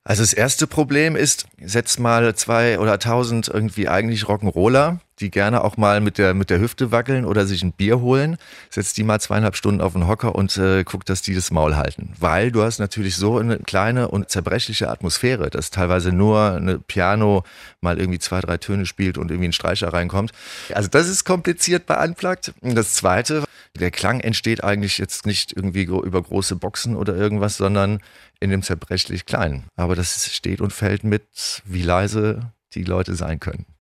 Also das erste Problem ist, setz mal 2 oder 1.000 irgendwie eigentlich Rock'n'Roller, die gerne auch mal mit der Hüfte wackeln oder sich ein Bier holen, setz die mal 2,5 Stunden auf den Hocker und guck, dass die das Maul halten. Weil du hast natürlich so eine kleine und zerbrechliche Atmosphäre, dass teilweise nur eine Piano mal irgendwie 2, 3 Töne spielt und irgendwie ein Streicher reinkommt. Also das ist kompliziert bei Unplugged. Und das zweite, der Klang entsteht eigentlich jetzt nicht irgendwie über große Boxen oder irgendwas, sondern in dem zerbrechlich Kleinen. Aber das steht und fällt mit, wie leise die Leute sein können.